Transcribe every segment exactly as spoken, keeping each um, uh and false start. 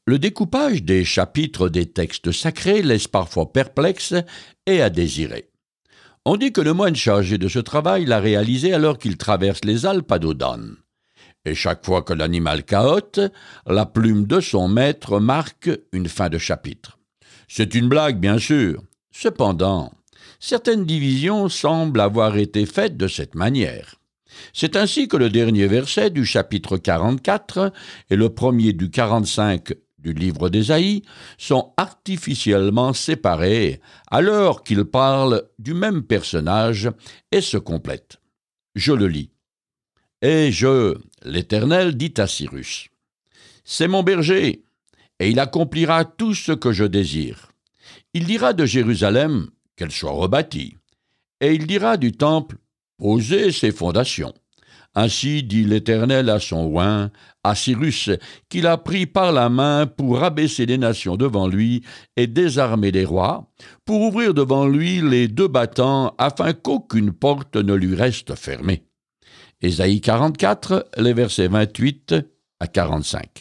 Le découpage des chapitres des textes sacrés laisse parfois perplexe et à désirer. On dit que le moine chargé de ce travail l'a réalisé alors qu'il traverse les Alpes à dos d'âne. Et chaque fois que l'animal cahote, la plume de son maître marque une fin de chapitre. C'est une blague, bien sûr. Cependant, certaines divisions semblent avoir été faites de cette manière. C'est ainsi que le dernier verset du chapitre quarante-quatre et le premier du quarante-cinq du livre d'Ésaïe sont artificiellement séparés alors qu'ils parlent du même personnage et se complètent. Je le lis. « Et je, l'Éternel, dit à Cyrus, « C'est mon berger, et il accomplira tout ce que je désire. Il dira de Jérusalem qu'elle soit rebâtie, et il dira du temple, posez ses fondations. Ainsi dit l'Éternel à son oint, à Cyrus, qu'il a pris par la main pour abaisser les nations devant lui et désarmer les rois, pour ouvrir devant lui les deux battants, afin qu'aucune porte ne lui reste fermée. » Ésaïe quarante-quatre, les versets vingt-huit à quarante-cinq.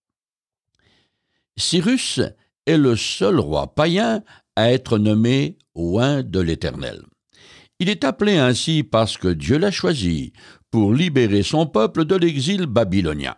Cyrus est le seul roi païen à être nommé oint de l'Éternel. Il est appelé ainsi parce que Dieu l'a choisi pour libérer son peuple de l'exil babylonien.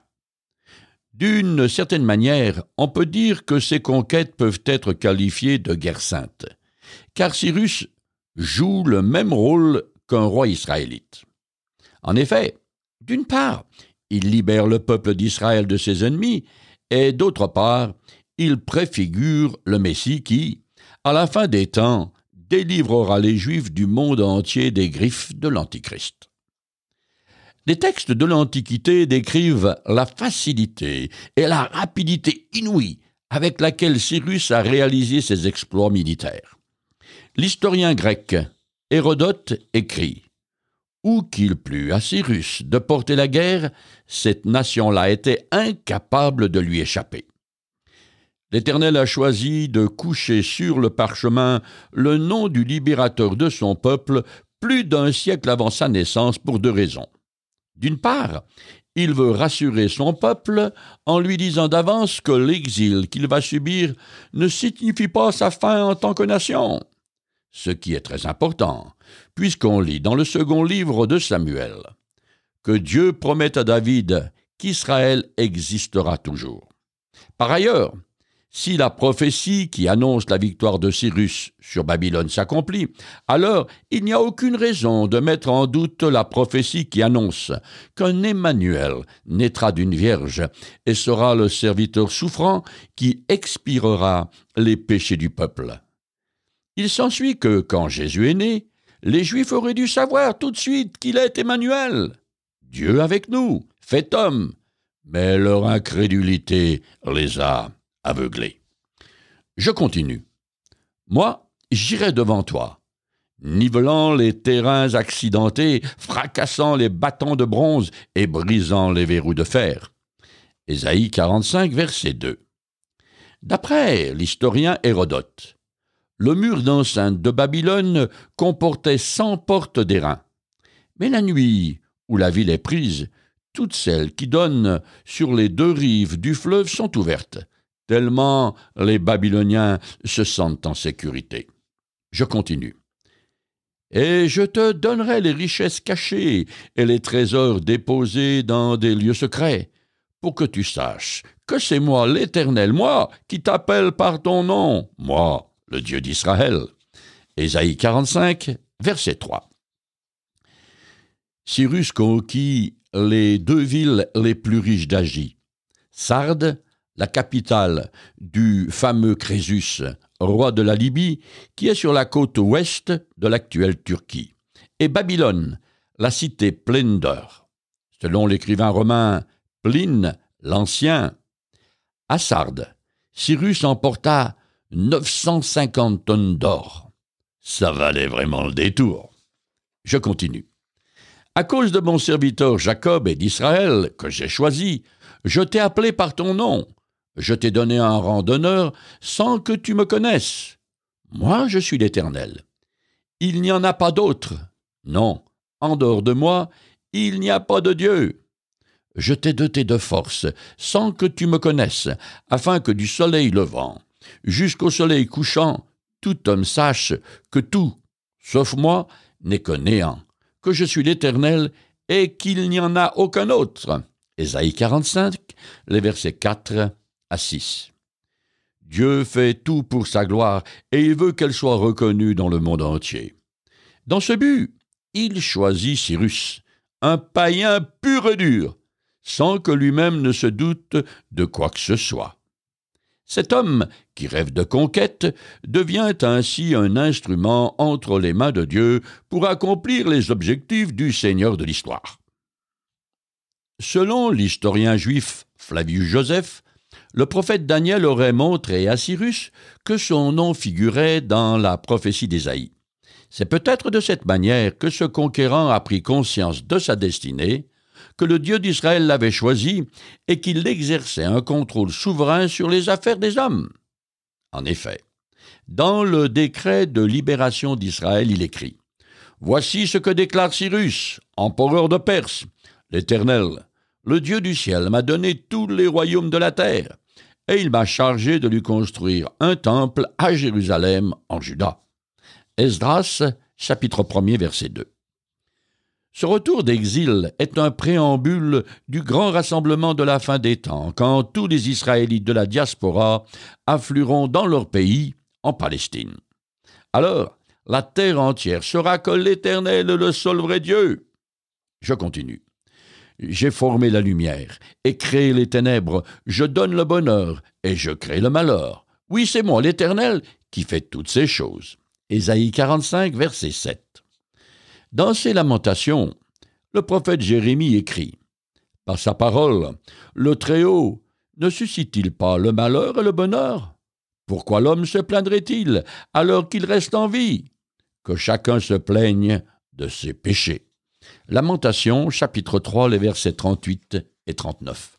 D'une certaine manière, on peut dire que ces conquêtes peuvent être qualifiées de guerre sainte, car Cyrus joue le même rôle qu'un roi israélite. En effet, d'une part, il libère le peuple d'Israël de ses ennemis, et d'autre part, il préfigure le Messie qui, à la fin des temps, délivrera les Juifs du monde entier des griffes de l'Antichrist. Les textes de l'Antiquité décrivent la facilité et la rapidité inouïe avec laquelle Cyrus a réalisé ses exploits militaires. L'historien grec Hérodote écrit « Où qu'il plût à Cyrus de porter la guerre, cette nation-là était incapable de lui échapper. » L'Éternel a choisi de coucher sur le parchemin le nom du libérateur de son peuple plus d'un siècle avant sa naissance pour deux raisons. D'une part, il veut rassurer son peuple en lui disant d'avance que l'exil qu'il va subir ne signifie pas sa fin en tant que nation, ce qui est très important, puisqu'on lit dans le second livre de Samuel que Dieu promet à David qu'Israël existera toujours. Par ailleurs, si la prophétie qui annonce la victoire de Cyrus sur Babylone s'accomplit, alors il n'y a aucune raison de mettre en doute la prophétie qui annonce qu'un Emmanuel naîtra d'une vierge et sera le serviteur souffrant qui expirera les péchés du peuple. Il s'ensuit que, quand Jésus est né, les Juifs auraient dû savoir tout de suite qu'il est Emmanuel, Dieu avec nous, fait homme, mais leur incrédulité les a aveuglés. Je continue. Moi, j'irai devant toi, nivelant les terrains accidentés, fracassant les bâtons de bronze et brisant les verrous de fer. Ésaïe quarante-cinq, verset deux. D'après l'historien Hérodote, le mur d'enceinte de Babylone comportait cent portes d'airain. Mais la nuit où la ville est prise, toutes celles qui donnent sur les deux rives du fleuve sont ouvertes, tellement les Babyloniens se sentent en sécurité. Je continue. Et je te donnerai les richesses cachées et les trésors déposés dans des lieux secrets, pour que tu saches que c'est moi, l'Éternel, moi, qui t'appelle par ton nom, moi, le Dieu d'Israël. Ésaïe quarante-cinq, verset trois. Cyrus conquit les deux villes les plus riches d'Asie, Sardes, la capitale du fameux Crésus, roi de la Libye, qui est sur la côte ouest de l'actuelle Turquie, et Babylone, la cité pleine d'or. Selon l'écrivain romain Pline l'Ancien, à Sardes, Cyrus emporta neuf cent cinquante tonnes d'or. Ça valait vraiment le détour. Je continue. À cause de mon serviteur Jacob et d'Israël, que j'ai choisi, je t'ai appelé par ton nom. Je t'ai donné un rang d'honneur sans que tu me connaisses. Moi, je suis l'Éternel. Il n'y en a pas d'autre. Non, en dehors de moi, il n'y a pas de Dieu. Je t'ai doté de force, sans que tu me connaisses, afin que du soleil levant jusqu'au soleil couchant, tout homme sache que tout, sauf moi, n'est que néant, que je suis l'Éternel et qu'il n'y en a aucun autre. Ésaïe quarante-cinq, les versets quatre à six. Dieu fait tout pour sa gloire et il veut qu'elle soit reconnue dans le monde entier. Dans ce but, il choisit Cyrus, un païen pur et dur, sans que lui-même ne se doute de quoi que ce soit. Cet homme, qui rêve de conquête, devient ainsi un instrument entre les mains de Dieu pour accomplir les objectifs du Seigneur de l'histoire. Selon l'historien juif Flavius Joseph, le prophète Daniel aurait montré à Cyrus que son nom figurait dans la prophétie d'Ésaïe. C'est peut-être de cette manière que ce conquérant a pris conscience de sa destinée, que le Dieu d'Israël l'avait choisi et qu'il exerçait un contrôle souverain sur les affaires des hommes. En effet, dans le décret de libération d'Israël, il écrit « Voici ce que déclare Cyrus, empereur de Perse. L'Éternel, le Dieu du ciel, m'a donné tous les royaumes de la terre, et il m'a chargé de lui construire un temple à Jérusalem, en Juda. » Esdras, chapitre premier, verset deux. Ce retour d'exil est un préambule du grand rassemblement de la fin des temps, quand tous les Israélites de la diaspora afflueront dans leur pays, en Palestine. Alors, la terre entière saura que l'Éternel est le seul vrai Dieu. Je continue. J'ai formé la lumière et créé les ténèbres, je donne le bonheur et je crée le malheur. Oui, c'est moi, l'Éternel, qui fait toutes ces choses. Ésaïe quarante-cinq, verset sept. Dans ses lamentations, le prophète Jérémie écrit « Par sa parole, le Très-Haut ne suscite-t-il pas le malheur et le bonheur? Pourquoi l'homme se plaindrait-il alors qu'il reste en vie? Que chacun se plaigne de ses péchés. » Lamentation, chapitre trois, les versets trente-huit et trente-neuf.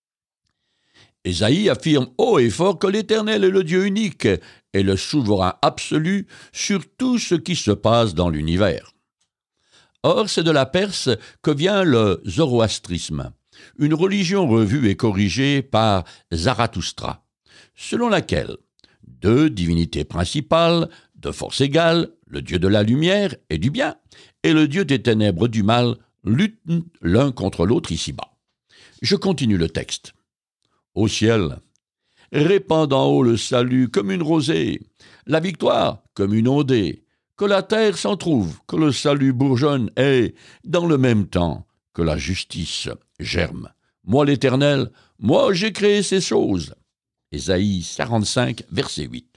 Ésaïe affirme haut et fort que l'Éternel est le Dieu unique et le souverain absolu sur tout ce qui se passe dans l'univers. Or, c'est de la Perse que vient le zoroastrisme, une religion revue et corrigée par Zarathustra, selon laquelle deux divinités principales, de force égale, le Dieu de la lumière et du bien, et le Dieu des ténèbres du mal, luttent l'un contre l'autre ici-bas. Je continue le texte. Au ciel, répand d'en haut le salut comme une rosée, la victoire comme une ondée, que la terre s'en trouve, que le salut bourgeonne et, dans le même temps, que la justice germe. Moi l'Éternel, moi j'ai créé ces choses. Ésaïe quarante-cinq, verset huit.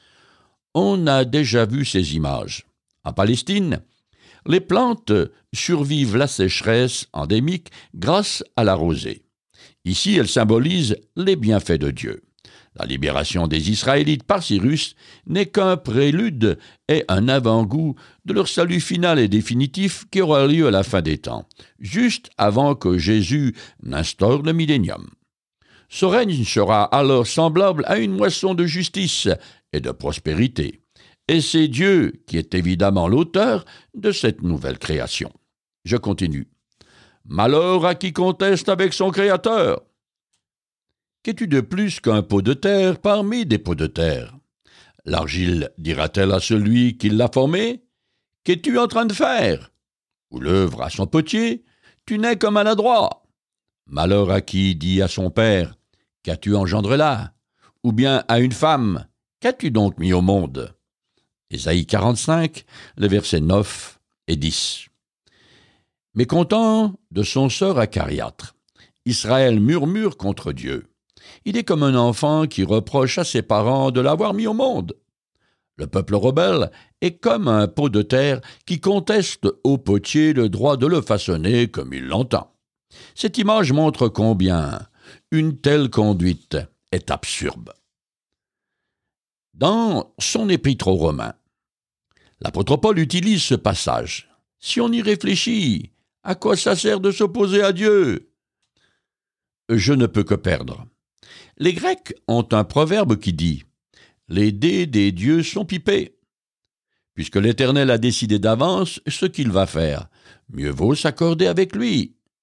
On a déjà vu ces images. En Palestine, les plantes survivent la sécheresse endémique grâce à la rosée. Ici, elles symbolisent les bienfaits de Dieu. La libération des Israélites par Cyrus n'est qu'un prélude et un avant-goût de leur salut final et définitif qui aura lieu à la fin des temps, juste avant que Jésus n'instaure le millénium. Ce règne sera alors semblable à une moisson de justice et de prospérité, et c'est Dieu qui est évidemment l'auteur de cette nouvelle création. Je continue. Malheur à qui conteste avec son Créateur. Qu'es-tu de plus qu'un pot de terre parmi des pots de terre? L'argile dira-t-elle à celui qui l'a formé? Qu'es-tu en train de faire? Ou l'œuvre à son potier? Tu n'es que maladroit. Malheur à qui dit à son père, qu'as-tu engendré là? Ou bien à une femme, qu'as-tu donc mis au monde? Ésaïe quarante-cinq, les versets neuf et dix. Mécontent de son sort acariâtre, Israël murmure contre Dieu. Il est comme un enfant qui reproche à ses parents de l'avoir mis au monde. Le peuple rebelle est comme un pot de terre qui conteste au potier le droit de le façonner comme il l'entend. Cette image montre combien une telle conduite est absurde. Dans son épître aux Romains, l'apôtre Paul utilise ce passage. Si on y réfléchit, à quoi ça sert de s'opposer à Dieu? Je ne peux que perdre. Les Grecs ont un proverbe qui dit « Les dés des dieux sont pipés ». Puisque l'Éternel a décidé d'avance ce qu'il va faire, mieux vaut s'accorder avec lui.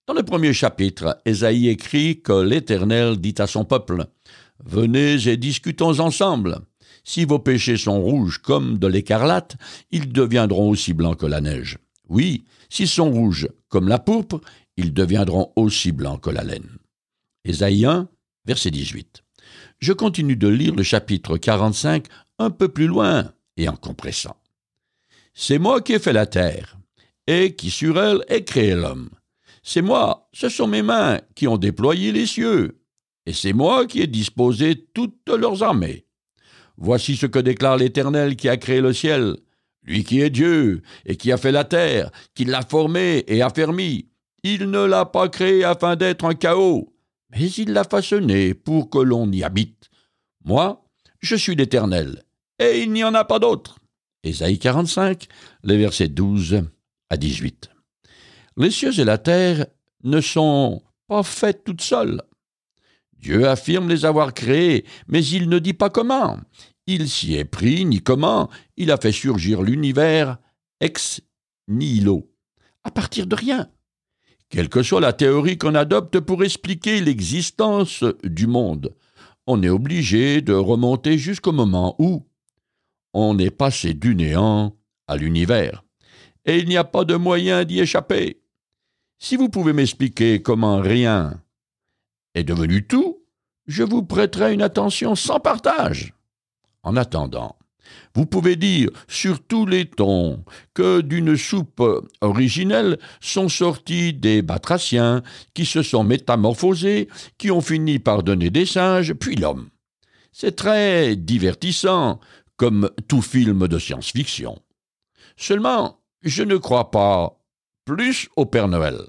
Dans le premier chapitre, Ésaïe écrit que l'Éternel dit à son peuple « Venez et discutons ensemble. Si vos péchés sont rouges comme de l'écarlate, ils deviendront aussi blancs que la neige. Oui, s'ils sont rouges comme la pourpre, ils deviendront aussi blancs que la laine. » Ésaïe un, verset dix-huit. Je continue de lire le chapitre quarante-cinq un peu plus loin et en compressant. « C'est moi qui ai fait la terre, et qui sur elle ai créé l'homme. C'est moi, ce sont mes mains qui ont déployé les cieux, et c'est moi qui ai disposé toutes leurs armées. Voici ce que déclare l'Éternel qui a créé le ciel, lui qui est Dieu, et qui a fait la terre, qui l'a formée et affermie. Il ne l'a pas créée afin d'être un chaos, mais il l'a façonnée pour que l'on y habite. Moi, je suis l'Éternel, et il n'y en a pas d'autre. » Ésaïe quarante-cinq, les versets douze à dix-huit. Les cieux et la terre ne sont pas faits toutes seules. Dieu affirme les avoir créés, mais il ne dit pas comment. Il s'y est pris, ni comment. Il a fait surgir l'univers ex nihilo, à partir de rien. Quelle que soit la théorie qu'on adopte pour expliquer l'existence du monde, on est obligé de remonter jusqu'au moment où on est passé du néant à l'univers. Et il n'y a pas de moyen d'y échapper. Si vous pouvez m'expliquer comment rien est devenu tout, je vous prêterai une attention sans partage. En attendant, vous pouvez dire sur tous les tons que d'une soupe originelle sont sortis des batraciens qui se sont métamorphosés, qui ont fini par donner des singes, puis l'homme. C'est très divertissant, comme tout film de science-fiction. Seulement, je ne crois pas plus au Père Noël.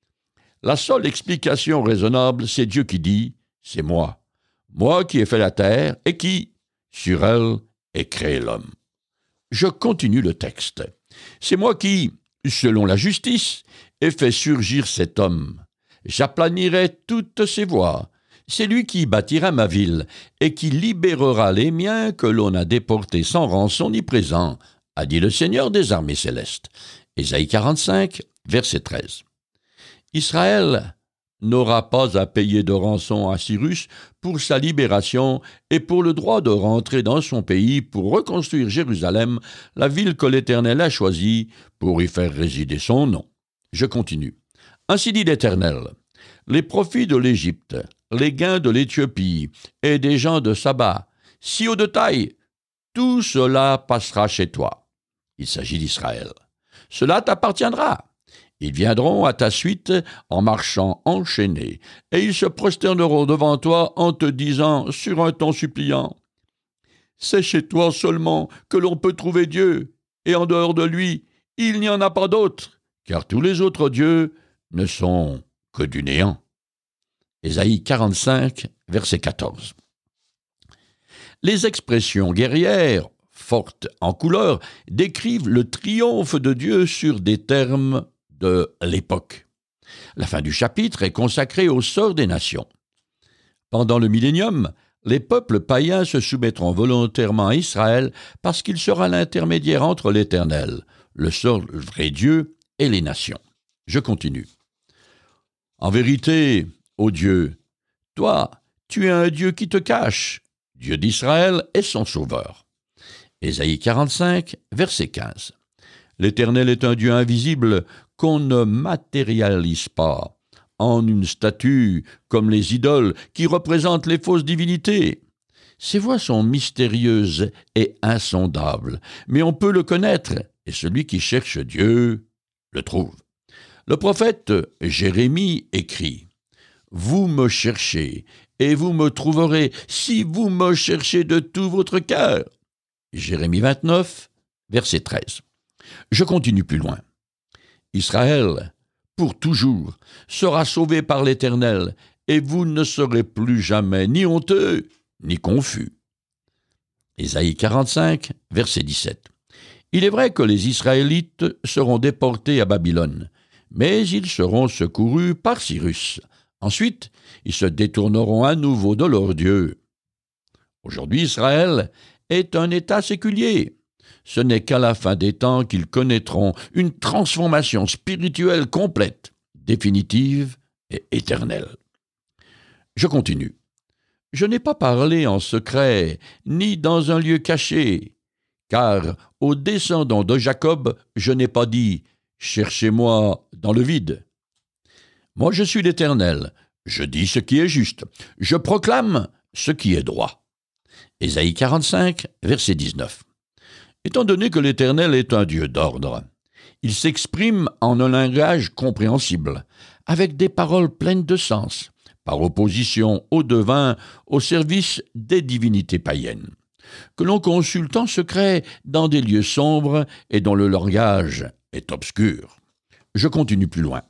La seule explication raisonnable, c'est Dieu qui dit « C'est moi, moi qui ai fait la terre et qui, sur elle, ai créé l'homme. » Je continue le texte. « C'est moi qui, selon la justice, ai fait surgir cet homme. J'aplanirai toutes ses voies. C'est lui qui bâtira ma ville et qui libérera les miens que l'on a déportés sans rançon ni présent, a dit le Seigneur des armées célestes. » Ésaïe quarante-cinq, verset treize. Israël n'aura pas à payer de rançon à Cyrus pour sa libération et pour le droit de rentrer dans son pays pour reconstruire Jérusalem, la ville que l'Éternel a choisie pour y faire résider son nom. Je continue. Ainsi dit l'Éternel, les profits de l'Égypte, les gains de l'Éthiopie et des gens de Saba, si haut de taille, tout cela passera chez toi. Il s'agit d'Israël. Cela t'appartiendra. Ils viendront à ta suite en marchant enchaînés, et ils se prosterneront devant toi en te disant sur un ton suppliant « C'est chez toi seulement que l'on peut trouver Dieu, et en dehors de lui, il n'y en a pas d'autre, car tous les autres dieux ne sont que du néant. » Ésaïe quarante-cinq, verset quatorze. Les expressions guerrières, fortes en couleur, décrivent le triomphe de Dieu sur des termes de l'époque. La fin du chapitre est consacrée au sort des nations. Pendant le millénium, les peuples païens se soumettront volontairement à Israël parce qu'il sera l'intermédiaire entre l'Éternel, le seul vrai Dieu, et les nations. Je continue. En vérité, ô Dieu, toi, tu es un Dieu qui te cache, Dieu d'Israël est son sauveur. Ésaïe quarante-cinq, verset quinze. L'Éternel est un Dieu invisible qu'on ne matérialise pas en une statue comme les idoles qui représentent les fausses divinités. Ses voies sont mystérieuses et insondables, mais on peut le connaître, et celui qui cherche Dieu le trouve. Le prophète Jérémie écrit « Vous me cherchez, et vous me trouverez, si vous me cherchez de tout votre cœur. » Jérémie vingt-neuf, verset treize. Je continue plus loin. Israël, pour toujours, sera sauvé par l'Éternel, et vous ne serez plus jamais ni honteux, ni confus. Ésaïe quarante-cinq, verset dix-sept. Il est vrai que les Israélites seront déportés à Babylone, mais ils seront secourus par Cyrus. Ensuite, ils se détourneront à nouveau de leur Dieu. Aujourd'hui, Israël est un État séculier. Ce n'est qu'à la fin des temps qu'ils connaîtront une transformation spirituelle complète. définitive et éternelle. Je continue. Je n'ai pas parlé en secret, ni dans un lieu caché, car aux descendants de Jacob, je n'ai pas dit « Cherchez-moi dans le vide ». Moi je suis l'Éternel, je dis ce qui est juste, je proclame ce qui est droit. Ésaïe quarante-cinq, verset dix-neuf. Étant donné que l'Éternel est un Dieu d'ordre, il s'exprime en un langage compréhensible, avec des paroles pleines de sens, par opposition aux devins au service des divinités païennes, que l'on consulte en secret dans des lieux sombres et dont le langage est obscur. Je continue plus loin.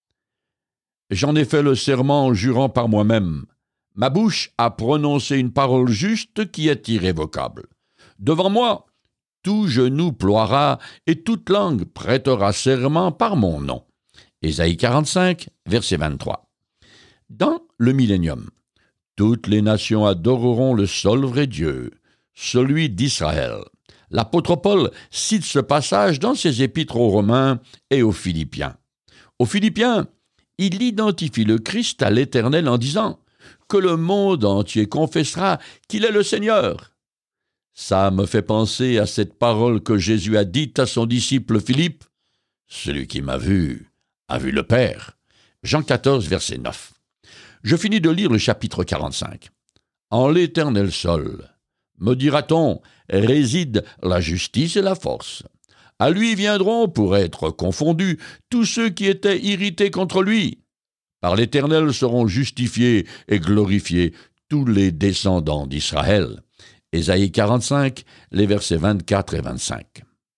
J'en ai fait le serment en jurant par moi-même. Ma bouche a prononcé une parole juste qui est irrévocable. Devant moi, tout genou ploiera et toute langue prêtera serment par mon nom. Ésaïe quarante-cinq, verset vingt-trois. Dans le millénium, toutes les nations adoreront le seul vrai Dieu, celui d'Israël. L'apôtre Paul cite ce passage dans ses épîtres aux Romains et aux Philippiens. Aux Philippiens, il identifie le Christ à l'Éternel en disant que le monde entier confessera qu'il est le Seigneur. Ça me fait penser à cette parole que Jésus a dite à son disciple Philippe. Celui qui m'a vu a vu le Père. Jean quatorze, verset neuf. Je finis de lire le chapitre quarante-cinq. En l'Éternel seul, me dira-t-on, réside la justice et la force. À lui viendront pour être confondus tous ceux qui étaient irrités contre lui. Par l'Éternel seront justifiés et glorifiés tous les descendants d'Israël. Ésaïe quarante-cinq, les versets vingt-quatre et vingt-cinq.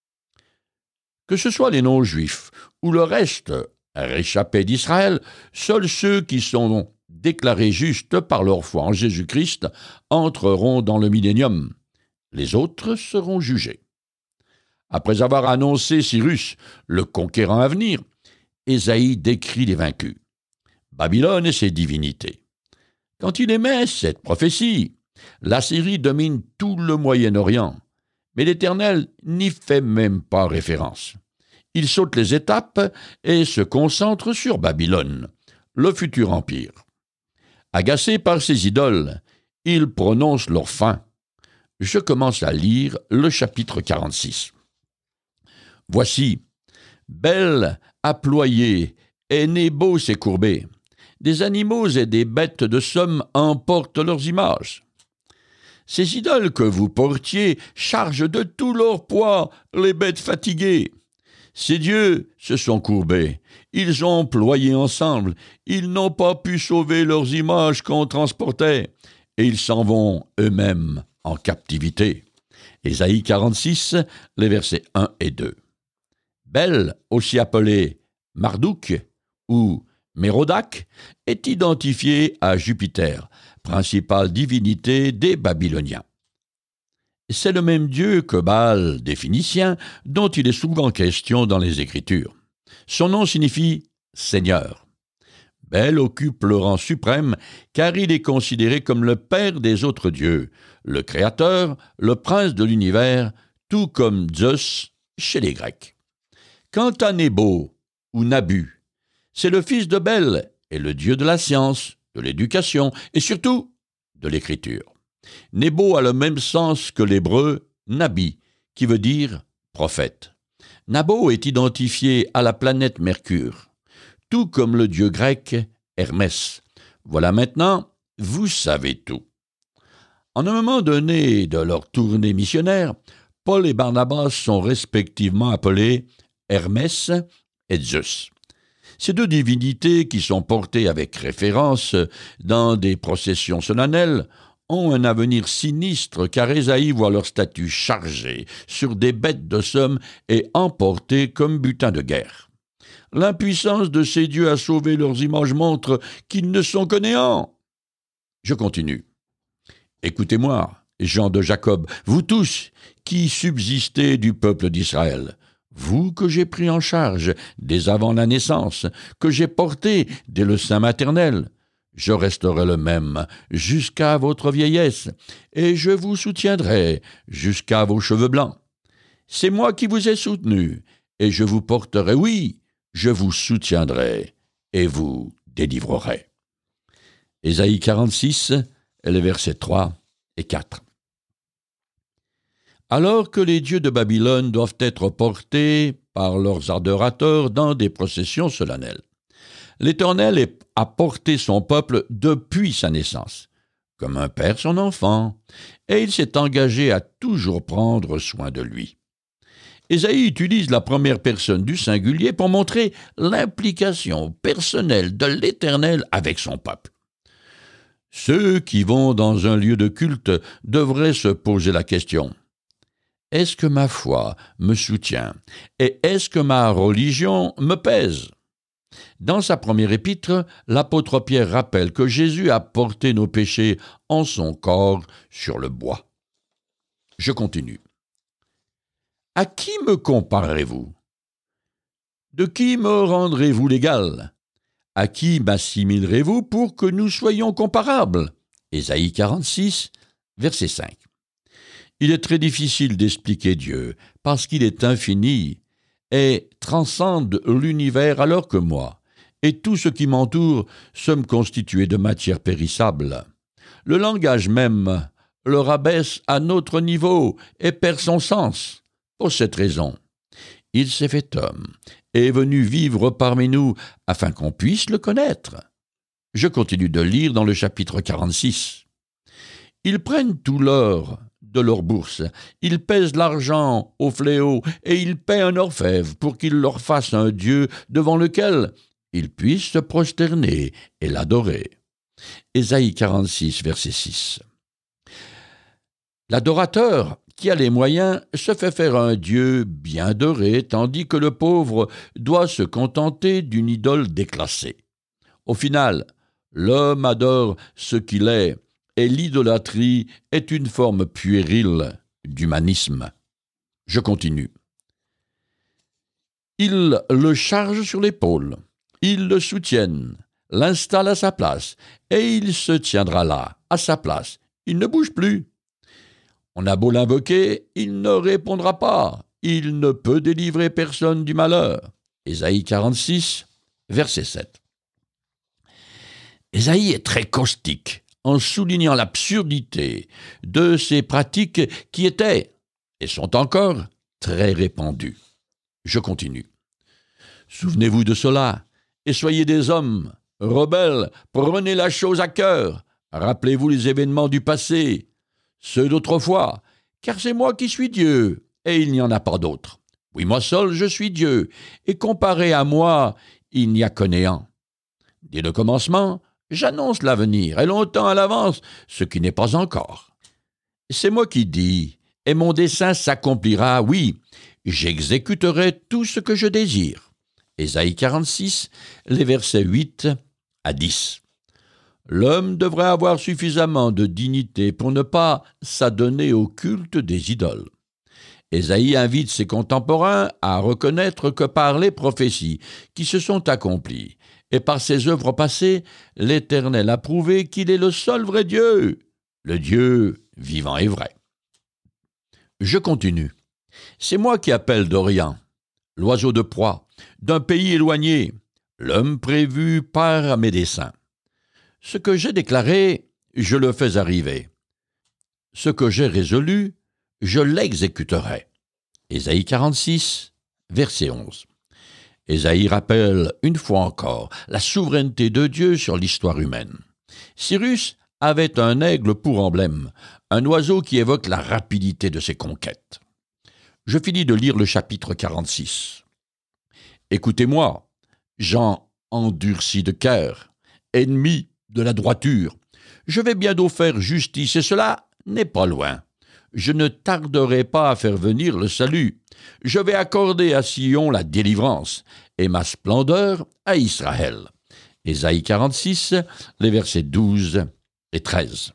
Que ce soit les non-juifs ou le reste réchappé d'Israël, seuls ceux qui sont déclarés justes par leur foi en Jésus-Christ entreront dans le millénium. Les autres seront jugés. Après avoir annoncé Cyrus, le conquérant à venir, Ésaïe décrit les vaincus, Babylone et ses divinités. Quand il émet cette prophétie, l'Assyrie domine tout le Moyen-Orient, mais l'Éternel n'y fait même pas référence. Il saute les étapes et se concentre sur Babylone, le futur empire. Agacé par ces idoles, il prononce leur fin. Je commence à lire le chapitre quarante-six. Voici, Bel a ployé, et Nébo s'est courbé. Des animaux et des bêtes de somme emportent leurs images. Ces idoles que vous portiez chargent de tout leur poids les bêtes fatiguées. Ces dieux se sont courbés, ils ont ployé ensemble, ils n'ont pas pu sauver leurs images qu'on transportait, et ils s'en vont eux-mêmes en captivité. Ésaïe quarante-six, les versets un et deux. Bel, aussi appelé Marduk ou Mérodach, est identifié à Jupiter, principale divinité des Babyloniens. C'est le même dieu que Baal des Phéniciens, dont il est souvent question dans les Écritures. Son nom signifie « Seigneur ». Bel occupe le rang suprême car il est considéré comme le père des autres dieux, le créateur, le prince de l'univers, tout comme Zeus chez les Grecs. Quant à Nébo, ou Nabu, c'est le fils de Bel et le dieu de la science, de l'éducation et surtout de l'écriture. Nébo a le même sens que l'hébreu Nabi, qui veut dire prophète. Nabo est identifié à la planète Mercure, tout comme le dieu grec Hermès. Voilà maintenant, vous savez tout. En un moment donné de leur tournée missionnaire, Paul et Barnabas sont respectivement appelés Hermès et Zeus. Ces deux divinités, qui sont portées avec référence dans des processions solennelles, ont un avenir sinistre car Ésaïe voit leur statut chargé sur des bêtes de somme et emportés comme butin de guerre. L'impuissance de ces dieux à sauver leurs images montre qu'ils ne sont que néants. Je continue. Écoutez-moi, gens de Jacob, vous tous qui subsistez du peuple d'Israël, vous que j'ai pris en charge dès avant la naissance, que j'ai porté dès le sein maternel. Je resterai le même jusqu'à votre vieillesse, et je vous soutiendrai jusqu'à vos cheveux blancs. C'est moi qui vous ai soutenu, et je vous porterai, oui, je vous soutiendrai, et vous délivrerai. Ésaïe quarante-six, les versets trois et quatre. Alors que les dieux de Babylone doivent être portés par leurs adorateurs dans des processions solennelles, l'Éternel a porté son peuple depuis sa naissance, comme un père son enfant, et il s'est engagé à toujours prendre soin de lui. Ésaïe utilise la première personne du singulier pour montrer l'implication personnelle de l'Éternel avec son peuple. Ceux qui vont dans un lieu de culte devraient se poser la question: est-ce que ma foi me soutient et est-ce que ma religion me pèse? Dans sa première épître, l'apôtre Pierre rappelle que Jésus a porté nos péchés en son corps sur le bois. Je continue. À qui me comparerez-vous? De qui me rendrez-vous l'égal? À qui m'assimilerez-vous pour que nous soyons comparables? Ésaïe quarante-six, verset cinq. Il est très difficile d'expliquer Dieu, parce qu'il est infini et transcende l'univers alors que moi et tout ce qui m'entoure sommes constitués de matière périssable. Le langage même le rabaisse à notre niveau et perd son sens. Pour cette raison, il s'est fait homme et est venu vivre parmi nous afin qu'on puisse le connaître. Je continue de lire dans le chapitre quarante-six. Ils prennent tout l'or de leur bourse, ils pèsent l'argent au fléau et ils paient un orfèvre pour qu'il leur fasse un Dieu devant lequel ils puissent se prosterner et l'adorer. Ésaïe quarante-six, verset six. L'adorateur qui a les moyens se fait faire un Dieu bien doré, tandis que le pauvre doit se contenter d'une idole déclassée. Au final, l'homme adore ce qu'il est, et l'idolâtrie est une forme puérile d'humanisme. Je continue. Ils le chargent sur l'épaule, ils le soutiennent, l'installent à sa place, et il se tiendra là, à sa place. Il ne bouge plus. On a beau l'invoquer, il ne répondra pas. Il ne peut délivrer personne du malheur. Ésaïe quarante-six, verset sept. Ésaïe est très caustique en soulignant l'absurdité de ces pratiques qui étaient, et sont encore, très répandues. Je continue. Souvenez-vous de cela, et soyez des hommes, rebelles, prenez la chose à cœur, rappelez-vous les événements du passé, ceux d'autrefois, car c'est moi qui suis Dieu, et il n'y en a pas d'autre. Oui, moi seul, je suis Dieu, et comparé à moi, il n'y a que néant. Dès le commencement, j'annonce l'avenir, et longtemps à l'avance, ce qui n'est pas encore. C'est moi qui dis, et mon dessein s'accomplira, oui, j'exécuterai tout ce que je désire. Ésaïe quarante-six, les versets huit à dix. L'homme devrait avoir suffisamment de dignité pour ne pas s'adonner au culte des idoles. Ésaïe invite ses contemporains à reconnaître que par les prophéties qui se sont accomplies et par ses œuvres passées, l'Éternel a prouvé qu'il est le seul vrai Dieu, le Dieu vivant et vrai. Je continue. C'est moi qui appelle d'Orient, l'oiseau de proie, d'un pays éloigné, l'homme prévu par mes desseins. Ce que j'ai déclaré, je le fais arriver. Ce que j'ai résolu, je l'exécuterai. Ésaïe quarante-six, verset onze. Ésaïe rappelle une fois encore la souveraineté de Dieu sur l'histoire humaine. Cyrus avait un aigle pour emblème, un oiseau qui évoque la rapidité de ses conquêtes. Je finis de lire le chapitre quarante-six. Écoutez-moi, gens endurcis de cœur, ennemis de la droiture. Je vais bientôt faire justice, et cela n'est pas loin. Je ne tarderai pas à faire venir le salut. Je vais accorder à Sion la délivrance, et ma splendeur à Israël. Ésaïe quarante-six, les versets douze et treize.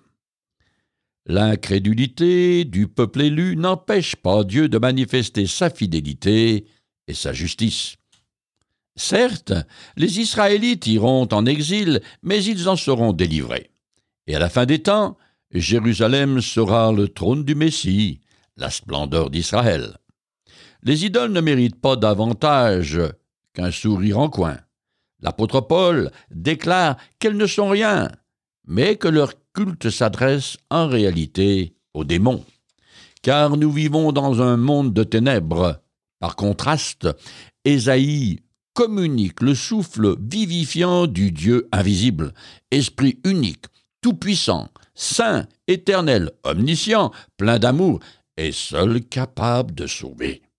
L'incrédulité du peuple élu n'empêche pas Dieu de manifester sa fidélité et sa justice. Certes, les Israélites iront en exil, mais ils en seront délivrés. Et à la fin des temps, Jérusalem sera le trône du Messie, la splendeur d'Israël. Les idoles ne méritent pas davantage qu'un sourire en coin. L'apôtre Paul déclare qu'elles ne sont rien, mais que leur culte s'adresse en réalité aux démons. Car nous vivons dans un monde de ténèbres. Par contraste, Ésaïe communique le souffle vivifiant du Dieu invisible, esprit unique, tout-puissant, saint, éternel, omniscient, plein d'amour et seul capable de sauver.